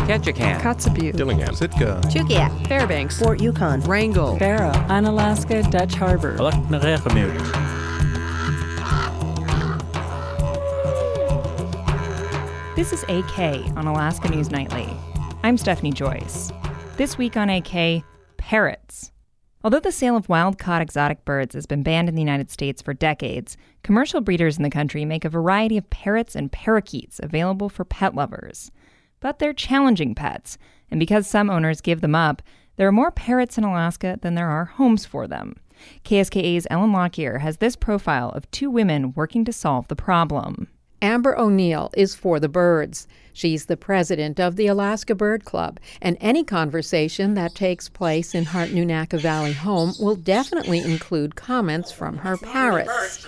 Ketchikan, Kotzebue, Dillingham, Sitka, Chukia, Fairbanks, Fort Yukon, Wrangell, Barrow, Unalaska, Dutch Harbor. This is AK on Alaska News Nightly. I'm Stephanie Joyce. This week on AK, parrots. Although the sale of wild-caught exotic birds has been banned in the United States for decades, commercial breeders in the country make a variety of parrots and parakeets available for pet lovers. But they're challenging pets, and because some owners give them up, there are more parrots in Alaska than there are homes for them. KSKA's Ellen Lockyer has this profile of two women working to solve the problem. Amber O'Neill is for the birds. She's the president of the Alaska Bird Club, and any conversation that takes place in Hartnunaka Valley home will definitely include comments from her parrots.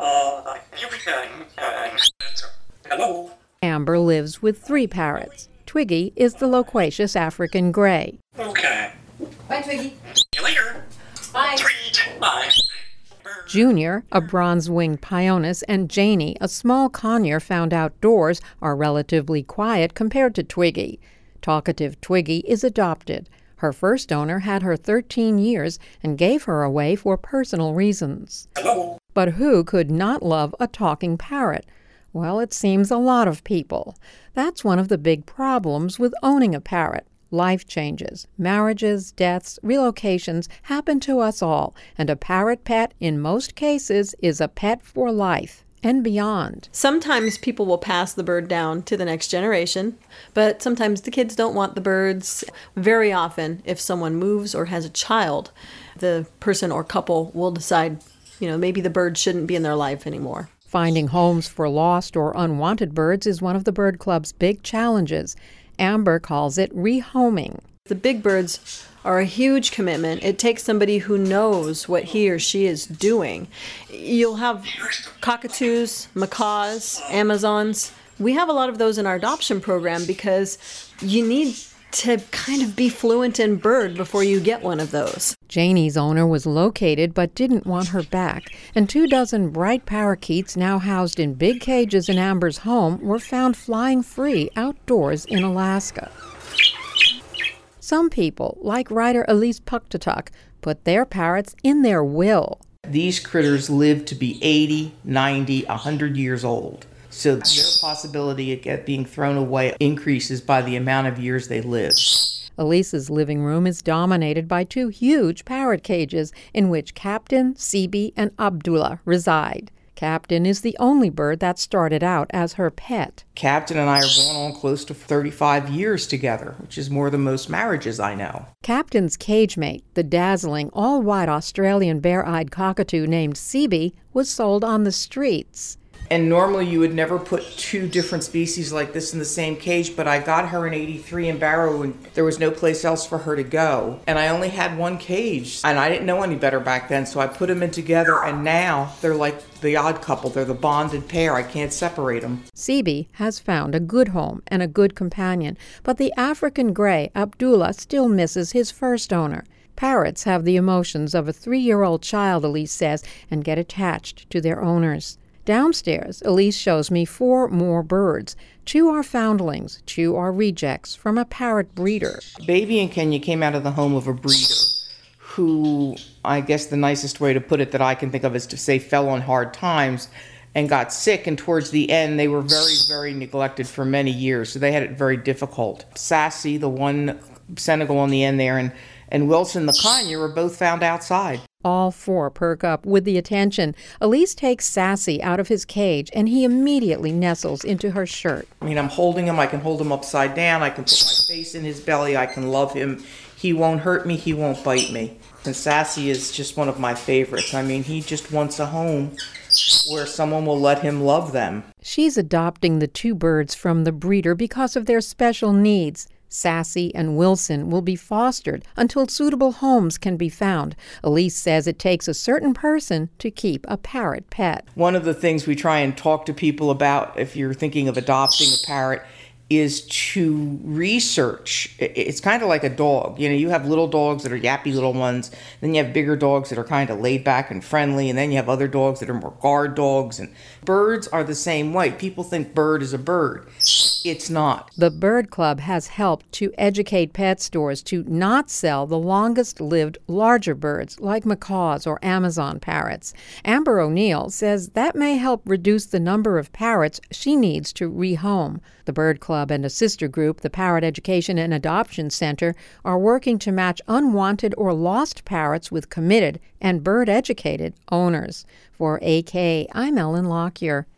Hello. Amber lives with 3 parrots. Twiggy is the loquacious African gray. Okay. Bye, Twiggy. See you later. Bye. Treat. Bye. Junior, a bronze-winged Pyonis, and Janie, a small conure found outdoors, are relatively quiet compared to Twiggy. Talkative Twiggy is adopted. Her first owner had her 13 years and gave her away for personal reasons. Hello. But who could not love a talking parrot? Well, it seems a lot of people. That's one of the big problems with owning a parrot. Life changes, marriages, deaths, relocations happen to us all, and a parrot pet, in most cases, is a pet for life and beyond. Sometimes people will pass the bird down to the next generation, but sometimes the kids don't want the birds. Very often, if someone moves or has a child, the person or couple will decide, maybe the bird shouldn't be in their life anymore. Finding homes for lost or unwanted birds is one of the Bird Club's big challenges. Amber calls it rehoming. The big birds are a huge commitment. It takes somebody who knows what he or she is doing. You'll have cockatoos, macaws, Amazons. We have a lot of those in our adoption program because you need to kind of be fluent in bird before you get one of those. Janie's owner was located but didn't want her back, and 24 bright parakeets now housed in big cages in Amber's home were found flying free outdoors in Alaska. Some people, like writer Elise Pucktutuk, put their parrots in their will. These critters live to be 80, 90, 100 years old. So their possibility of being thrown away increases by the amount of years they live. Elise's living room is dominated by 2 huge parrot cages in which Captain, Sebi, and Abdullah reside. Captain is the only bird that started out as her pet. Captain and I are going on close to 35 years together, which is more than most marriages I know. Captain's cage mate, the dazzling, all-white Australian bare-eyed cockatoo named Sebi, was sold on the streets. And normally you would never put 2 different species like this in the same cage, but I got her in '83 in Barrow and there was no place else for her to go. And I only had 1 cage, and I didn't know any better back then, so I put them in together, and now they're like the odd couple. They're the bonded pair. I can't separate them. Sebi has found a good home and a good companion, but the African gray, Abdullah, still misses his first owner. Parrots have the emotions of a 3-year-old child, Elise says, and get attached to their owners. Downstairs, Elise shows me 4 more birds. 2 are foundlings, 2 are rejects from a parrot breeder. Baby and Kenya came out of the home of a breeder who, I guess the nicest way to put it that I can think of is to say fell on hard times and got sick, and towards the end they were very, very neglected for many years, so they had it very difficult. Sassy, the one Senegal on the end there, and Wilson the conure were both found outside. All 4 perk up with the attention. Elise takes Sassy out of his cage, and he immediately nestles into her shirt. I mean, I'm holding him. I can hold him upside down. I can put my face in his belly. I can love him. He won't hurt me. He won't bite me. And Sassy is just one of my favorites. I mean, he just wants a home where someone will let him love them. She's adopting the 2 birds from the breeder because of their special needs. Sassy and Wilson will be fostered until suitable homes can be found. Elise says it takes a certain person to keep a parrot pet. One of the things we try and talk to people about if you're thinking of adopting a parrot is to research. It's kind of like a dog. You have little dogs that are yappy little ones, then you have bigger dogs that are kind of laid back and friendly, and then you have other dogs that are more guard dogs. And birds are the same way. People think bird is a bird. It's not. The Bird Club has helped to educate pet stores to not sell the longest-lived larger birds like macaws or Amazon parrots. Amber O'Neill says that may help reduce the number of parrots she needs to rehome. The Bird Club and a sister group, the Parrot Education and Adoption Center, are working to match unwanted or lost parrots with committed and bird-educated owners. For AK, I'm Ellen Lockyer.